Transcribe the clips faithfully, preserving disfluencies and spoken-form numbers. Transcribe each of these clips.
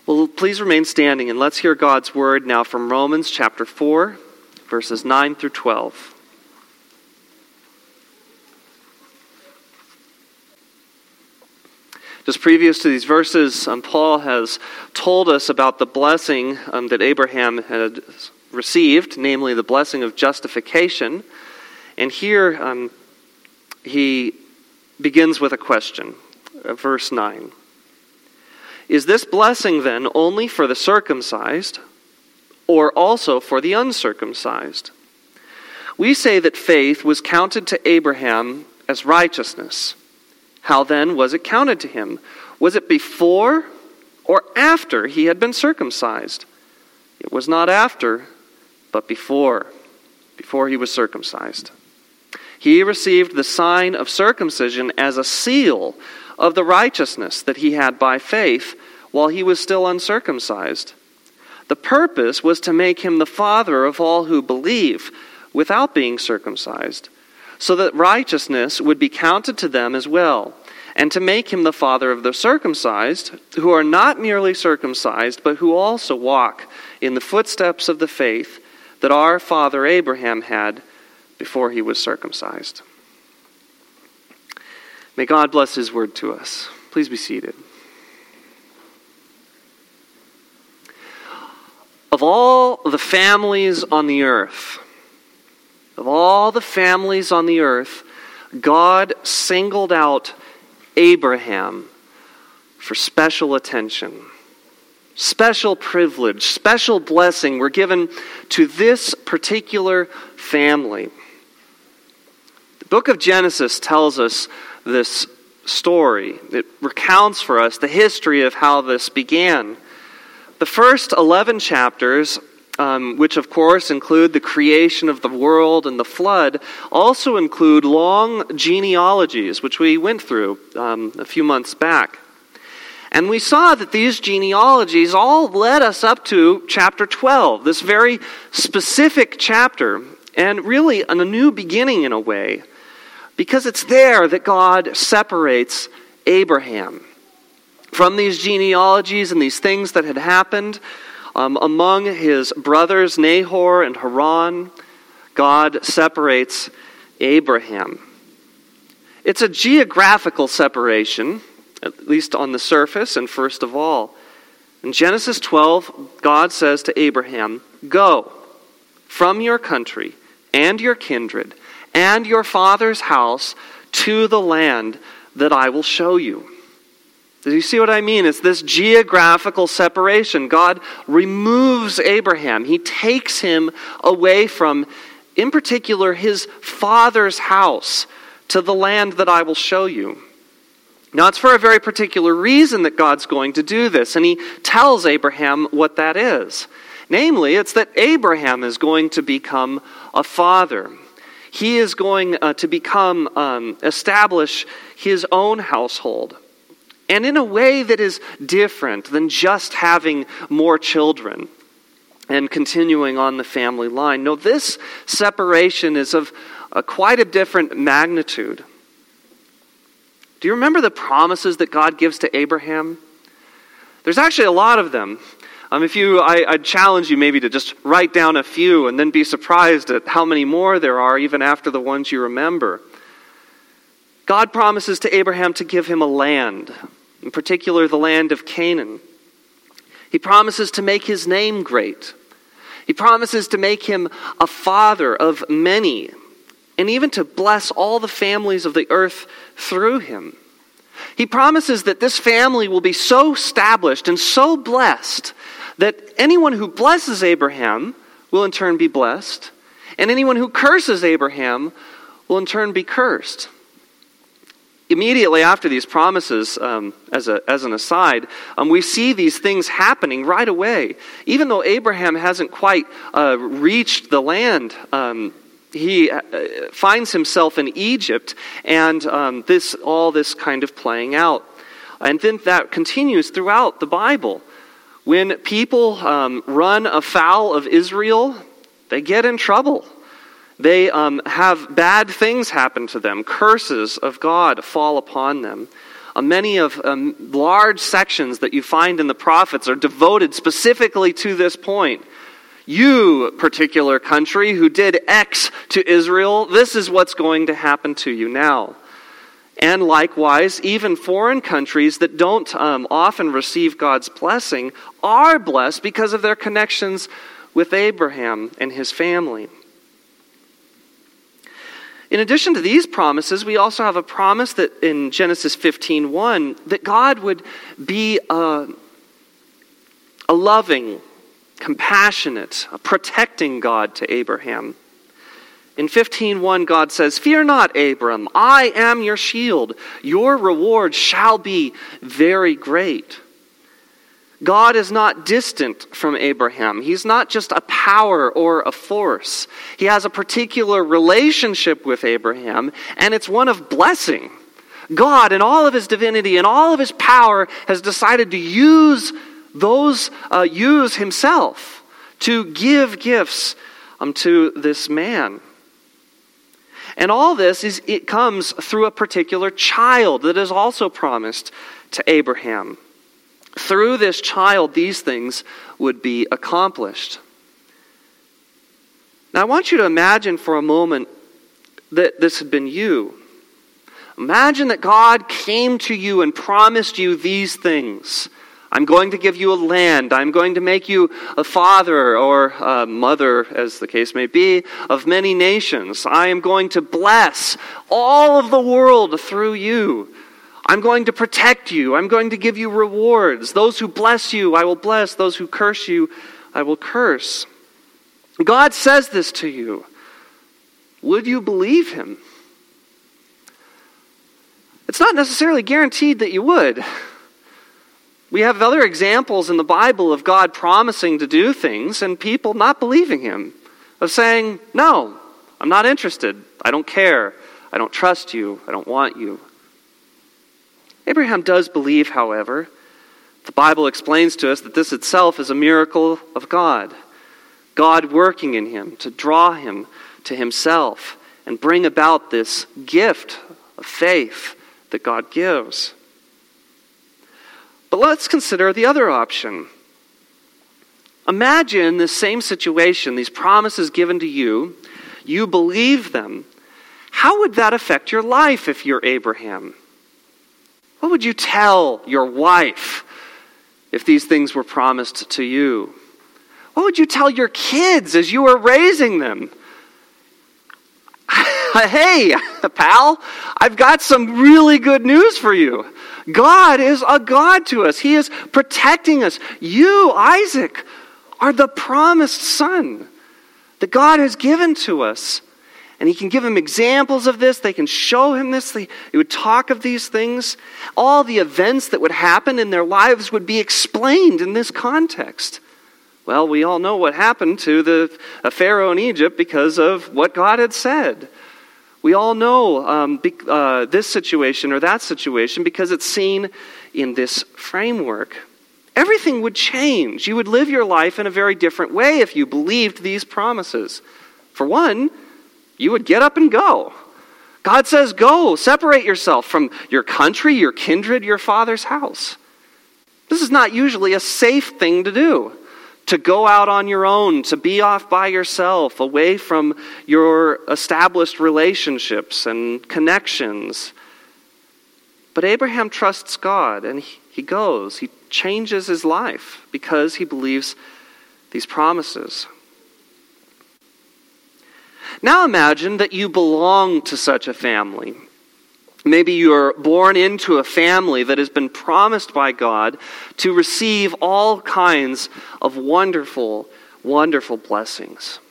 Well, please remain standing and let's hear God's word now from Romans chapter four, verses nine through twelve. Just previous to these verses, um, Paul has told us about the blessing um, that Abraham had received, namely the blessing of justification. And here um, he begins with a question, uh, verse nine. Is this blessing then only for the circumcised, or also for the uncircumcised? We say that faith was counted to Abraham as righteousness. How then was it counted to him? Was it before or after he had been circumcised? It was not after, but before, before he was circumcised. He received the sign of circumcision as a seal of the righteousness that he had by faith while he was still uncircumcised. The purpose was to make him the father of all who believe without being circumcised, so that righteousness would be counted to them as well, and to make him the father of the circumcised, who are not merely circumcised, but who also walk in the footsteps of the faith that our father Abraham had before he was circumcised. May God bless his word to us. Please be seated. Of all the families on the earth, of all the families on the earth, God singled out Abraham for special attention, special privilege, special blessing were given to this particular family. The book of Genesis tells us this story. It recounts for us the history of how this began. The first eleven chapters, um, which of course include the creation of the world and the flood, also include long genealogies, which we went through um, a few months back. And we saw that these genealogies all led us up to chapter twelve, this very specific chapter, and really a new beginning in a way. Because it's there that God separates Abraham from these genealogies and these things that had happened um, among his brothers Nahor and Haran. God separates Abraham. It's a geographical separation, at least on the surface and first of all. In Genesis twelve, God says to Abraham, "Go from your country and your kindred and your father's house to the land that I will show you." Do you see what I mean? It's this geographical separation. God removes Abraham. He takes him away from, in particular, his father's house to the land that I will show you. Now, it's for a very particular reason that God's going to do this, and he tells Abraham what that is. Namely, it's that Abraham is going to become a father. He is going uh, to become, um, establish his own household. And in a way that is different than just having more children and continuing on the family line. No, this separation is of a, quite a different magnitude. Do you remember the promises that God gives to Abraham? There's actually a lot of them. Um, if you, I, I'd challenge you maybe to just write down a few and then be surprised at how many more there are even after the ones you remember. God promises to Abraham to give him a land, in particular the land of Canaan. He promises to make his name great. He promises to make him a father of many, and even to bless all the families of the earth through him. He promises that this family will be so established and so blessed that anyone who blesses Abraham will in turn be blessed, and anyone who curses Abraham will in turn be cursed. Immediately after these promises, um, as a as an aside, um, we see these things happening right away. Even though Abraham hasn't quite uh, reached the land, um, he uh, finds himself in Egypt, and um, this all this kind of playing out. And then that continues throughout the Bible. When people um, run afoul of Israel, they get in trouble. They um, have bad things happen to them. Curses of God fall upon them. Uh, many of um, large sections that you find in the prophets are devoted specifically to this point. You, particular country who did X to Israel, this is what's going to happen to you now. And likewise, even foreign countries that don't um, often receive God's blessing are blessed because of their connections with Abraham and his family. In addition to these promises, we also have a promise that in Genesis fifteen one, that God would be a, a loving, compassionate, a protecting God to Abraham. In fifteen one, God says, "Fear not, Abram, I am your shield. Your reward shall be very great." God is not distant from Abraham. He's not just a power or a force. He has a particular relationship with Abraham, and it's one of blessing. God, in all of his divinity and all of his power, has decided to use those, uh, use himself to give gifts um, to this man. And all this is it comes through a particular child that is also promised to Abraham. Through this child, these things would be accomplished. Now, I want you to imagine for a moment that this had been you. Imagine that God came to you and promised you these things. I'm going to give you a land. I'm going to make you a father or a mother, as the case may be, of many nations. I am going to bless all of the world through you. I'm going to protect you. I'm going to give you rewards. Those who bless you, I will bless. Those who curse you, I will curse. God says this to you. Would you believe him? It's not necessarily guaranteed that you would. We have other examples in the Bible of God promising to do things and people not believing him, of saying, "No, I'm not interested. I don't care. I don't trust you. I don't want you." Abraham does believe, however. The Bible explains to us that this itself is a miracle of God. God working in him to draw him to himself and bring about this gift of faith that God gives. But let's consider the other option. Imagine this same situation, these promises given to you, you believe them. How would that affect your life if you're Abraham? What would you tell your wife if these things were promised to you? What would you tell your kids as you were raising them? Hey, pal, I've got some really good news for you. God is a God to us. He is protecting us. You, Isaac, are the promised son that God has given to us. And he can give him examples of this. They can show him this. They, they would talk of these things. All the events that would happen in their lives would be explained in this context. Well, we all know what happened to the uh, Pharaoh in Egypt because of what God had said. We all know um, be, uh, this situation or that situation because it's seen in this framework. Everything would change. You would live your life in a very different way if you believed these promises. For one, you would get up and go. God says, go, separate yourself from your country, your kindred, your father's house. This is not usually a safe thing to do. To go out on your own, to be off by yourself, away from your established relationships and connections. But Abraham trusts God, and he, he goes. He changes his life because he believes these promises. Now imagine that you belong to such a family. Maybe you're born into a family that has been promised by God to receive all kinds of wonderful, wonderful blessings.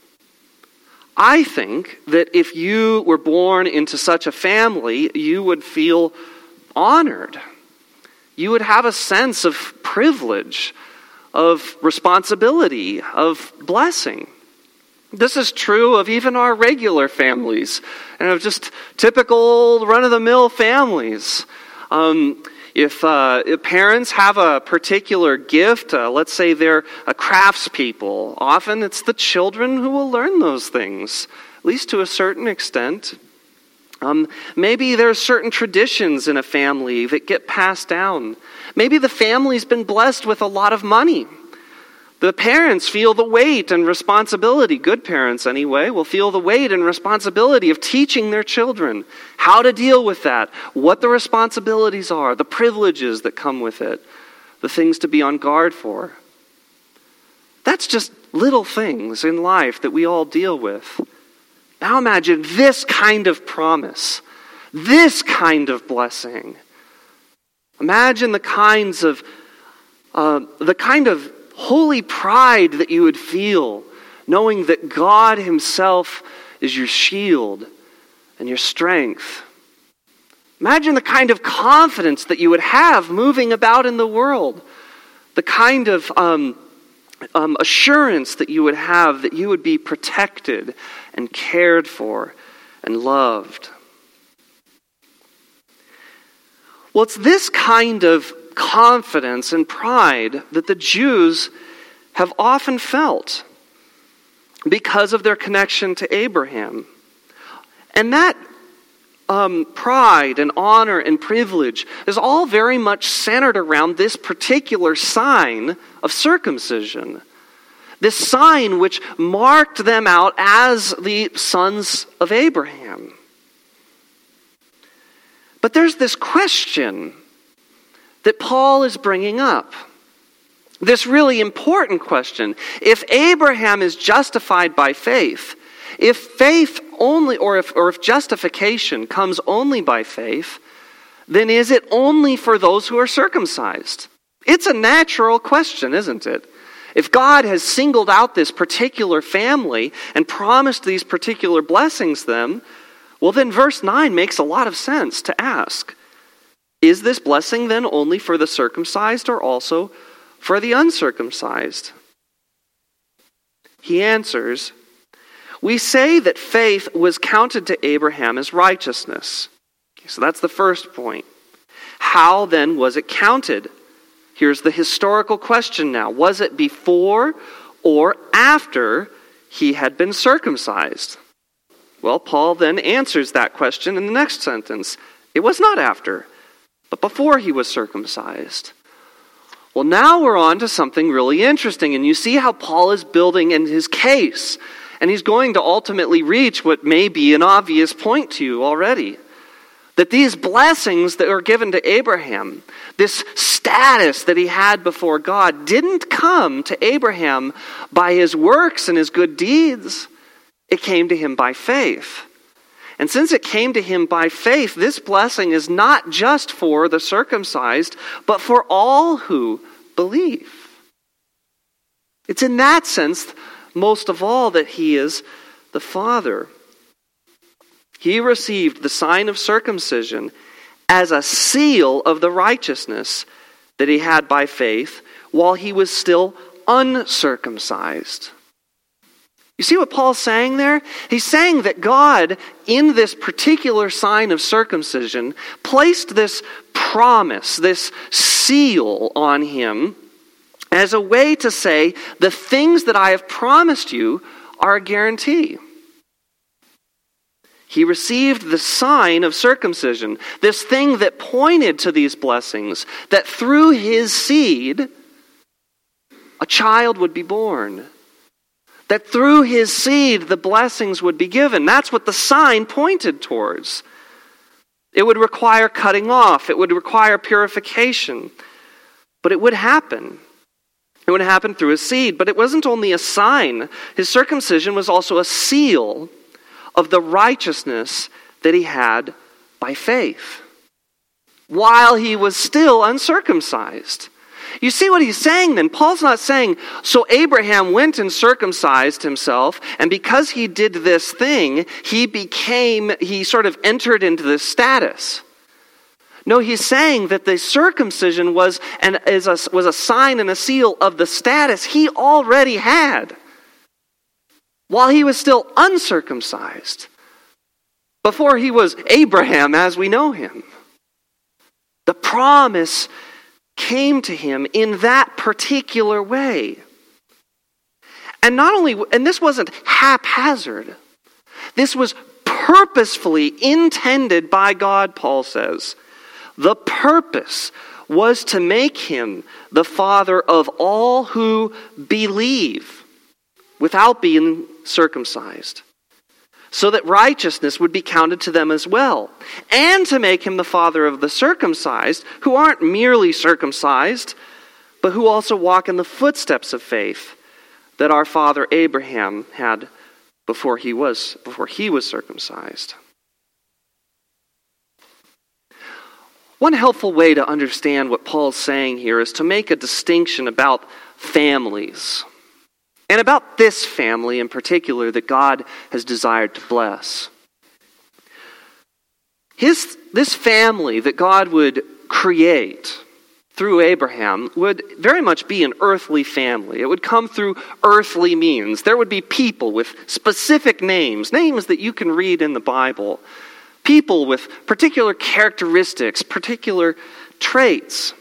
I think that if you were born into such a family, you would feel honored. You would have a sense of privilege, of responsibility, of blessing. This is true of even our regular families and of just typical run-of-the-mill families. Um, if, uh, if parents have a particular gift, uh, let's say they're a craftspeople, often it's the children who will learn those things, at least to a certain extent. Um, maybe there's certain traditions in a family that get passed down. Maybe the family's been blessed with a lot of money. The parents feel the weight and responsibility, good parents anyway, will feel the weight and responsibility of teaching their children how to deal with that, what the responsibilities are, the privileges that come with it, the things to be on guard for. That's just little things in life that we all deal with. Now imagine this kind of promise, this kind of blessing. Imagine the kinds of, uh, the kind of holy pride that you would feel knowing that God himself is your shield and your strength. Imagine the kind of confidence that you would have moving about in the world. The kind of um, um, assurance that you would have that you would be protected and cared for and loved. Well, it's this kind of confidence and pride that the Jews have often felt because of their connection to Abraham. And that um, pride and honor and privilege is all very much centered around this particular sign of circumcision. This sign which marked them out as the sons of Abraham. But there's this question that Paul is bringing up. This really important question. If Abraham is justified by faith, if faith only, or if, or if justification comes only by faith, then is it only for those who are circumcised? It's a natural question, isn't it? If God has singled out this particular family and promised these particular blessings them, well then verse nine makes a lot of sense to ask. Is this blessing then only for the circumcised or also for the uncircumcised? He answers, we say that faith was counted to Abraham as righteousness. Okay, so that's the first point. How then was it counted? Here's the historical question now. Was it before or after he had been circumcised? Well, Paul then answers that question in the next sentence. It was not after, but before he was circumcised. Well, now we're on to something really interesting, and you see how Paul is building in his case, and he's going to ultimately reach what may be an obvious point to you already. That these blessings that were given to Abraham, this status that he had before God, didn't come to Abraham by his works and his good deeds. It came to him by faith. And since it came to him by faith, this blessing is not just for the circumcised, but for all who believe. It's in that sense, most of all, that he is the Father. He received the sign of circumcision as a seal of the righteousness that he had by faith while he was still uncircumcised. You see what Paul's saying there? He's saying that God, in this particular sign of circumcision, placed this promise, this seal on him as a way to say, the things that I have promised you are a guarantee. He received the sign of circumcision, this thing that pointed to these blessings, that through his seed, a child would be born. That through his seed, the blessings would be given. That's what the sign pointed towards. It would require cutting off. It would require purification. But it would happen. It would happen through his seed. But it wasn't only a sign. His circumcision was also a seal of the righteousness that he had by faith, while he was still uncircumcised. You see what he's saying then? Paul's not saying, so Abraham went and circumcised himself, and because he did this thing, he became, he sort of entered into this status. No, he's saying that the circumcision was, an, is a, was a sign and a seal of the status he already had, while he was still uncircumcised, before he was Abraham as we know him. The promise came to him in that particular way. And not only, and this wasn't haphazard. This was purposefully intended by God, Paul says. The purpose was to make him the father of all who believe without being circumcised, so that righteousness would be counted to them as well, and to make him the father of the circumcised, who aren't merely circumcised, but who also walk in the footsteps of faith that our father Abraham had before he was before he was circumcised. One helpful way to understand what Paul's saying here is to make a distinction about families, and about this family in particular that God has desired to bless. His, this family that God would create through Abraham would very much be an earthly family. It would come through earthly means. There would be people with specific names, names that you can read in the Bible. People with particular characteristics, particular traits.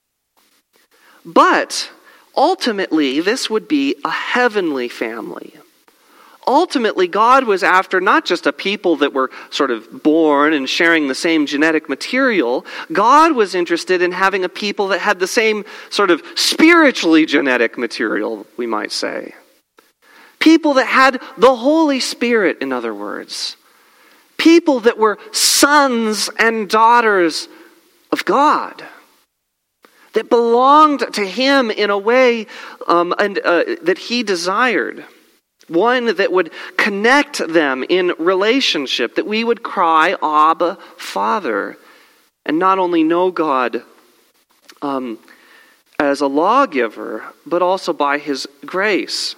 But ultimately, this would be a heavenly family. Ultimately, God was after not just a people that were sort of born and sharing the same genetic material. God was interested in having a people that had the same sort of spiritually genetic material, we might say. People that had the Holy Spirit, in other words. People that were sons and daughters of God. That belonged to him in a way um, and uh, that he desired. One that would connect them in relationship, that we would cry, Abba, Father, and not only know God um, as a lawgiver, but also by his grace.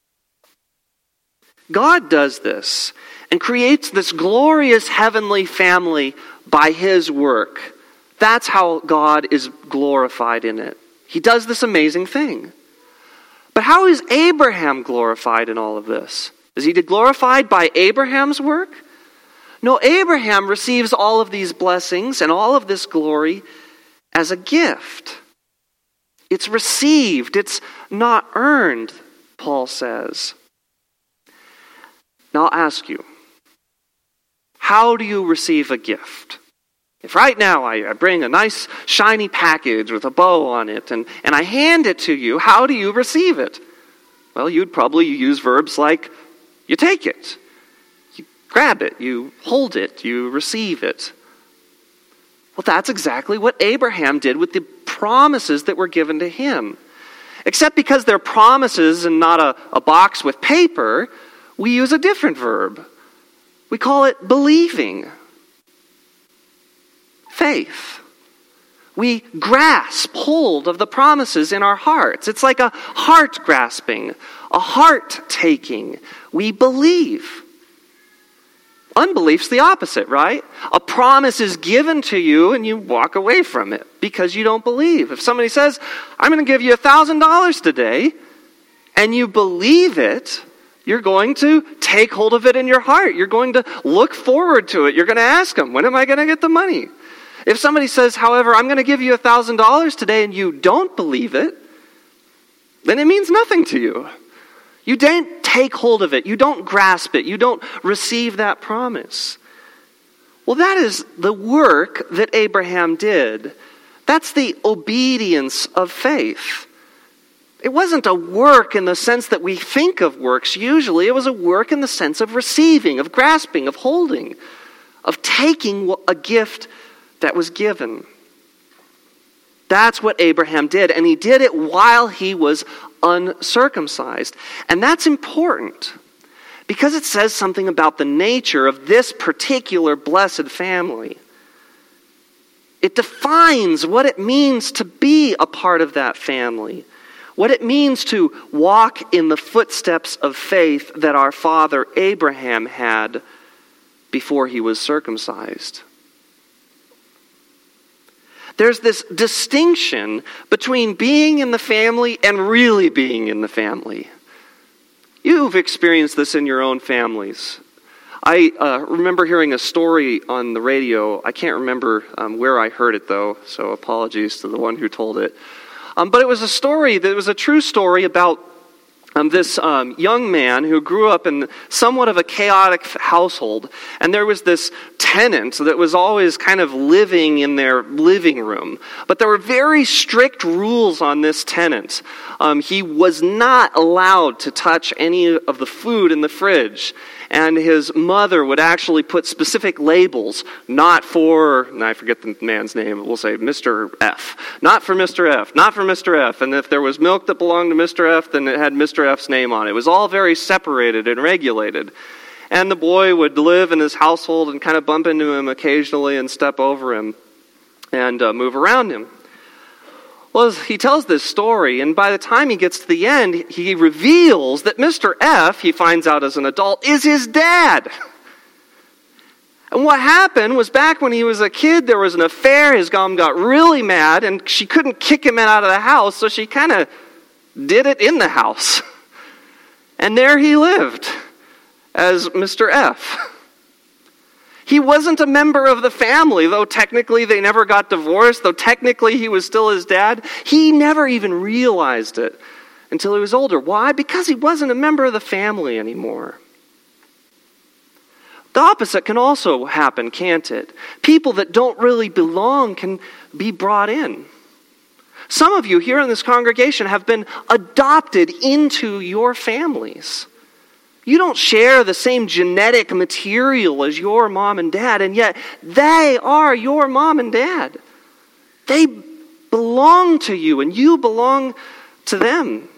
God does this and creates this glorious heavenly family by his work. That's how God is glorified in it. He does this amazing thing. But how is Abraham glorified in all of this? Is he glorified by Abraham's work? No, Abraham receives all of these blessings and all of this glory as a gift. It's received. It's not earned, Paul says. Now I'll ask you, how do you receive a gift? If right now I, I bring a nice shiny package with a bow on it and, and I hand it to you, how do you receive it? Well, you'd probably use verbs like you take it, you grab it, you hold it, you receive it. Well, that's exactly what Abraham did with the promises that were given to him. Except because they're promises and not a, a box with paper, we use a different verb. We call it believing. Faith. We grasp hold of the promises in our hearts. It's like a heart grasping, a heart taking. We believe. Unbelief's the opposite, right? A promise is given to you and you walk away from it because you don't believe. If somebody says, I'm going to give you a thousand dollars today, and you believe it, you're going to take hold of it in your heart. You're going to look forward to it. You're going to ask them, when am I going to get the money? If somebody says, however, I'm going to give you a thousand dollars today and you don't believe it, then it means nothing to you. You don't take hold of it. You don't grasp it. You don't receive that promise. Well, that is the work that Abraham did. That's the obedience of faith. It wasn't a work in the sense that we think of works usually. It was a work in the sense of receiving, of grasping, of holding, of taking a gift that was given. That's what Abraham did, and he did it while he was uncircumcised. And that's important because it says something about the nature of this particular blessed family. It defines what it means to be a part of that family, what it means to walk in the footsteps of faith that our father Abraham had before he was circumcised. There's this distinction between being in the family and really being in the family. You've experienced this in your own families. I uh, remember hearing a story on the radio. I can't remember um, where I heard it, though, so apologies to the one who told it. Um, but it was a story that was a true story about Um, this um, young man who grew up in somewhat of a chaotic household, and there was this tenant that was always kind of living in their living room. But there were very strict rules on this tenant. Um, he was not allowed to touch any of the food in the fridge. And his mother would actually put specific labels, not for, and I forget the man's name, we'll say Mister F. Not for Mister F, not for Mister F. And if there was milk that belonged to Mister F, then it had Mister F's name on it. It was all very separated and regulated. And the boy would live in his household and kind of bump into him occasionally and step over him and uh, move around him. Well, he tells this story, and by the time he gets to the end, he reveals that Mister F, he finds out as an adult, is his dad. And what happened was back when he was a kid, there was an affair. His mom got really mad, and she couldn't kick him out of the house, so she kind of did it in the house. And there he lived as Mister F. He wasn't a member of the family, though technically they never got divorced, though technically he was still his dad. He never even realized it until he was older. Why? Because he wasn't a member of the family anymore. The opposite can also happen, can't it? People that don't really belong can be brought in. Some of you here in this congregation have been adopted into your families. You don't share the same genetic material as your mom and dad, and yet they are your mom and dad. They belong to you, and you belong to them.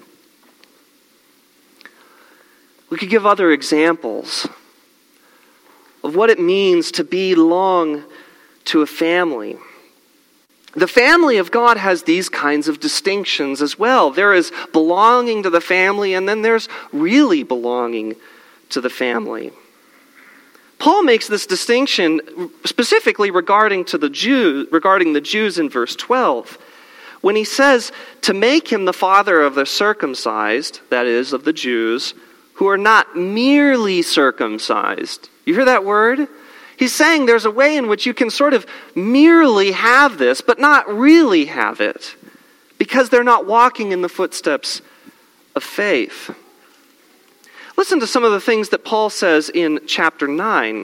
We could give other examples of what it means to belong to a family. The family of God has these kinds of distinctions as well. There is belonging to the family, and then there's really belonging to the family. Paul makes this distinction specifically regarding to the Jews, regarding the Jews in verse twelve, when he says to make him the father of the circumcised, that is, of the Jews, who are not merely circumcised. You hear that word? He's saying there's a way in which you can sort of merely have this, but not really have it, because they're not walking in the footsteps of faith. Listen to some of the things that Paul says in chapter nine.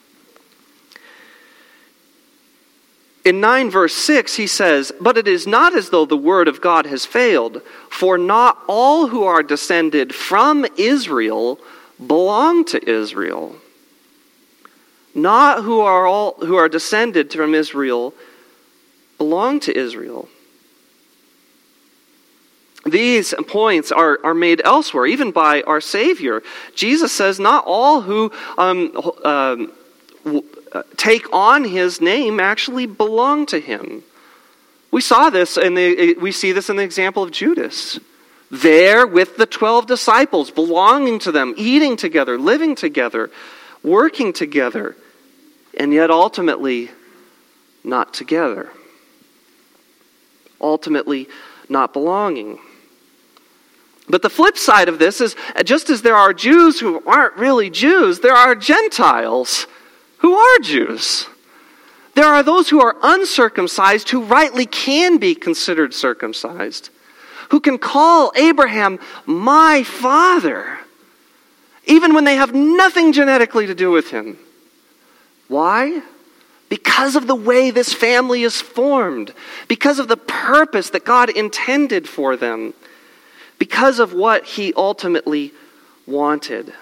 In nine verse six, he says, "But it is not as though the word of God has failed, for not all who are descended from Israel belong to Israel." Not who are all who are descended from Israel belong to Israel. These points are, are made elsewhere, even by our Savior. Jesus says not all who um, um, w- take on his name actually belong to him. We saw this in the we see this in the example of Judas. There with the twelve disciples, belonging to them, eating together, living together, working together, and yet ultimately not together. Ultimately not belonging. But the flip side of this is, just as there are Jews who aren't really Jews, there are Gentiles who are Jews. There are those who are uncircumcised who rightly can be considered circumcised, who can call Abraham my father, even when they have nothing genetically to do with him. Why? Because of the way this family is formed, because of the purpose that God intended for them, because of what he ultimately wanted.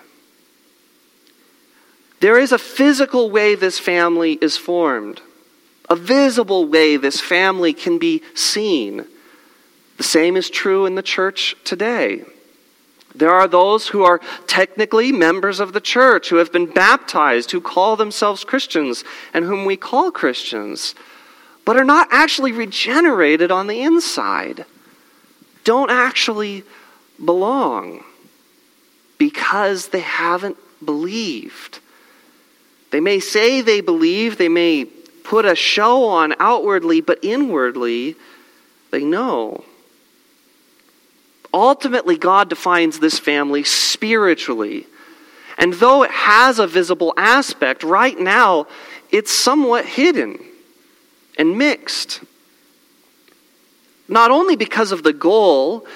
There is a physical way this family is formed, a visible way this family can be seen. The same is true in the church today. There are those who are technically members of the church, who have been baptized, who call themselves Christians, and whom we call Christians, but are not actually regenerated on the inside, don't actually belong, because they haven't believed. They may say they believe, they may put a show on outwardly, but inwardly, they know. Ultimately, God defines this family spiritually. And though it has a visible aspect, right now, it's somewhat hidden and mixed. Not only because of the goal,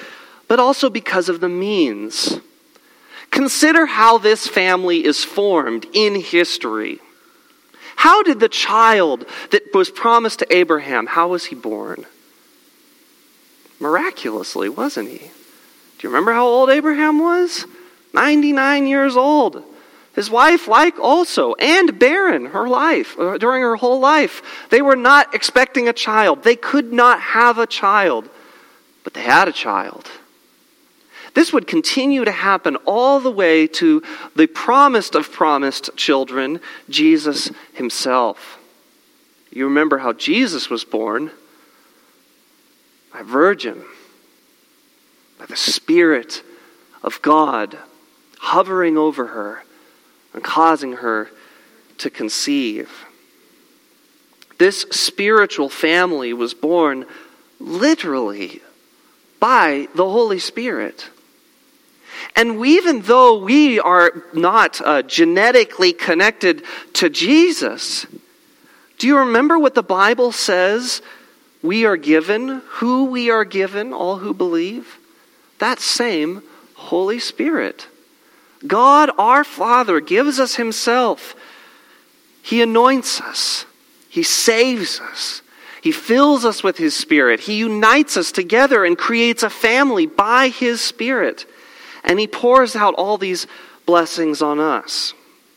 but also because of the means. Consider how this family is formed in history. How did the child that was promised to Abraham, how was he born? Miraculously, wasn't he? Do you remember how old Abraham was? ninety-nine years old. His wife, like also, and barren her life, during her whole life. They were not expecting a child. They could not have a child, but they had a child. This would continue to happen all the way to the promised of promised children, Jesus himself. You remember how Jesus was born? By a virgin, by the Spirit of God hovering over her and causing her to conceive. This spiritual family was born literally by the Holy Spirit. And we, even though we are not uh, genetically connected to Jesus, do you remember what the Bible says we are given, who we are given, all who believe? That same Holy Spirit. God, our Father, gives us himself. He anoints us. He saves us. He fills us with his Spirit. He unites us together and creates a family by his Spirit. And he pours out all these blessings on us.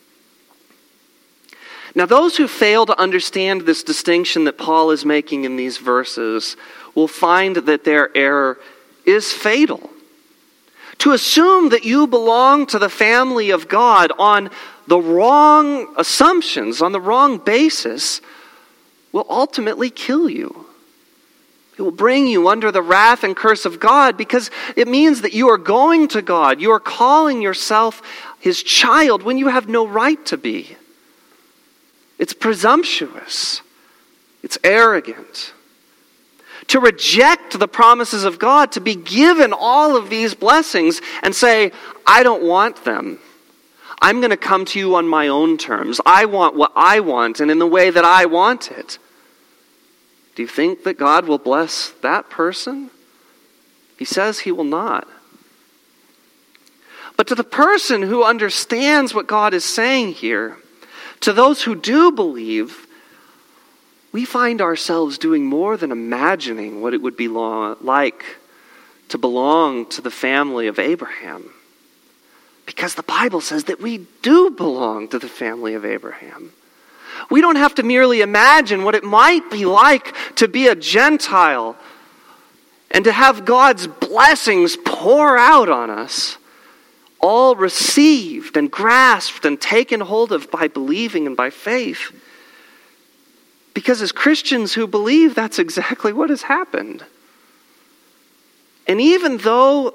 Now, those who fail to understand this distinction that Paul is making in these verses will find that their error is fatal. To assume that you belong to the family of God on the wrong assumptions, on the wrong basis, will ultimately kill you. It will bring you under the wrath and curse of God, because it means that you are going to God. You are calling yourself his child when you have no right to be. It's presumptuous. It's arrogant. To reject the promises of God, to be given all of these blessings and say, I don't want them. I'm going to come to you on my own terms. I want what I want and in the way that I want it. Do you think that God will bless that person? He says he will not. But to the person who understands what God is saying here, to those who do believe, we find ourselves doing more than imagining what it would be like to belong to the family of Abraham. Because the Bible says that we do belong to the family of Abraham. We don't have to merely imagine what it might be like to be a Gentile and to have God's blessings pour out on us, all received and grasped and taken hold of by believing and by faith. Because as Christians who believe, that's exactly what has happened. And even though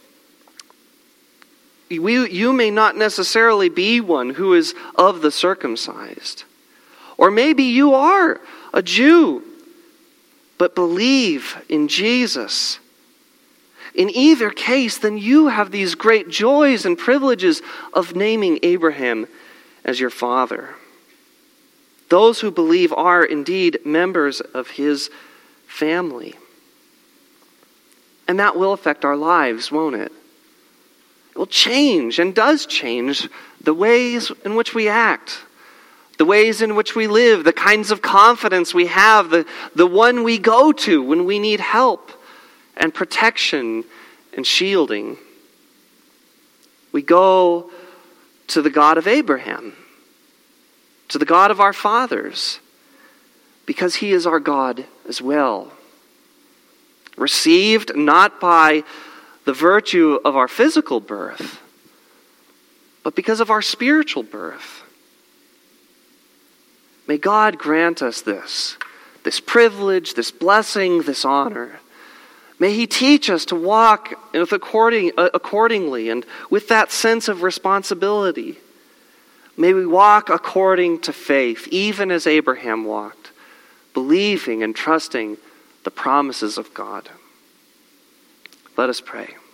we, you may not necessarily be one who is of the circumcised, or maybe you are a Jew, but believe in Jesus. In either case, then you have these great joys and privileges of naming Abraham as your father. Those who believe are indeed members of his family. And that will affect our lives, won't it? It will change and does change the ways in which we act. The ways in which we live, the kinds of confidence we have, the, the one we go to when we need help and protection and shielding. We go to the God of Abraham, to the God of our fathers, because he is our God as well. Received not by the virtue of our physical birth, but because of our spiritual birth. May God grant us this, this privilege, this blessing, this honor. May he teach us to walk with according, uh, accordingly and with that sense of responsibility. May we walk according to faith, even as Abraham walked, believing and trusting the promises of God. Let us pray.